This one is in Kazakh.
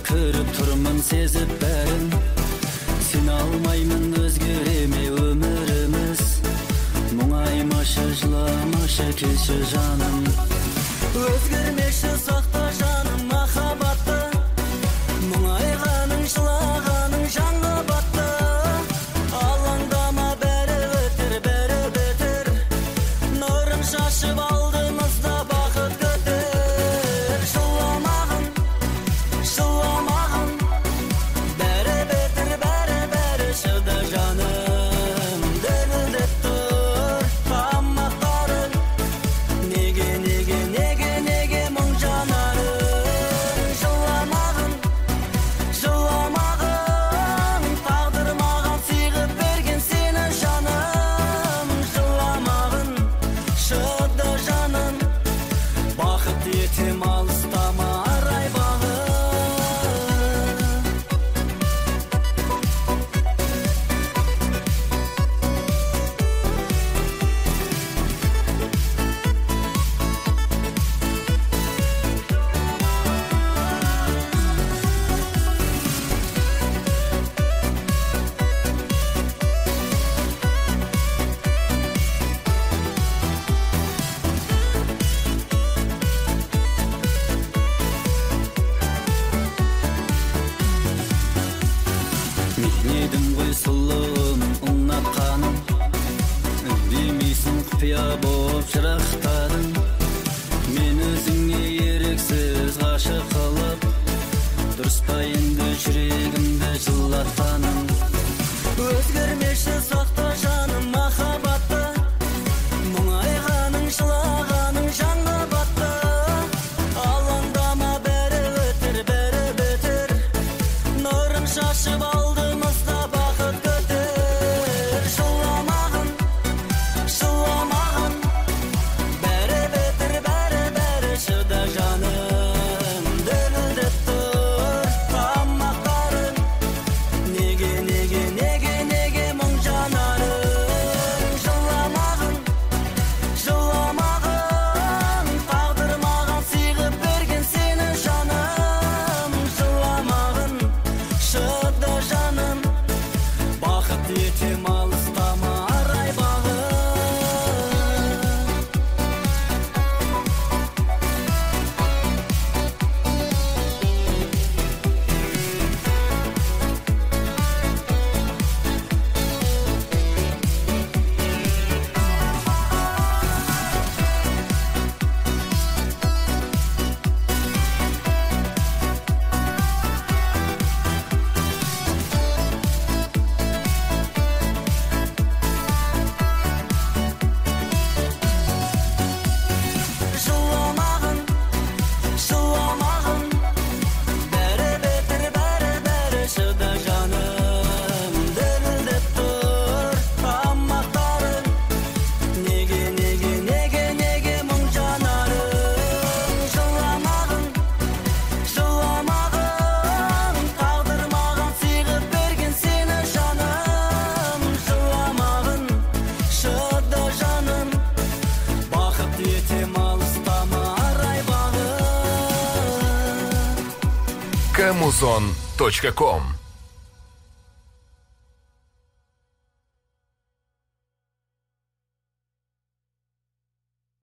көрүп турмун сезип бәрін. Сен алмаймын өзгереме өміріміз. Мұңаймашы жыламашы келші жаным. Өзгермеші сақта жаным махаббатты. Мұңайғаның жылағаның жанға батты. Алаңдама бәрі өтер бәрі бітер. Нұрын шашып алдымызда бақыт көтер. Жыламағын жыламағын бәрі бітер бәрі шыда жаным. Дірілдеп тұр тамақтарың. Неге мұң жанарың. Жыламағын тағдыр маған сыйғып берген сені жаным. Жыламағын шыда жаным. Бақыт етем алыстама арай бағым. Мен едім ғой сұлуым ұнатқаным. Үндемейсің құпия боп жырақтадың. Мен өзіңе еріксіз ғашық қылып, дұрыс па енді жүрегімді жылатқаным. Өзгермеші сақта жаным махаббатты. Мұңайғаның жылағаның жанға батты. Алаңдама бәрі өтер бәрі бітер. Нұрын шашып алдымызда бақыт көтер. Жыламағын бәрі бітер бәрі шыда жаным. Дірілдеп тұр тамақтарың. Неге мұң жанарың. Жыламағын тағдыр маған сыйғып берген сені жаным. Жыламағын шыда жаным. Бақыт етем алыстама арай бағым. Жыламағын бәрі бітер бәрі шыда жаным. Дірілдеп тұр тамақтарың. Неге мұң жанарың. Жыламағын тағдыр маған сыйғып берген сені жаным. Жыламағын шыда жаным. Бақыт етем алыстама арай бағым. Kamuzon.com